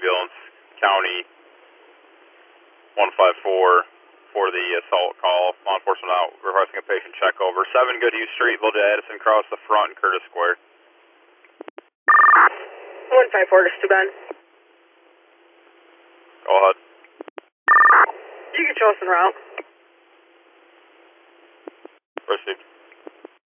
ambulance, County 154 for the assault call. Law enforcement out requesting a patient check over. 7 Goodhue Street, Village Addison, cross the front in Curtis Square. 154, this is Ben. Go ahead. You can show us en route. Proceed.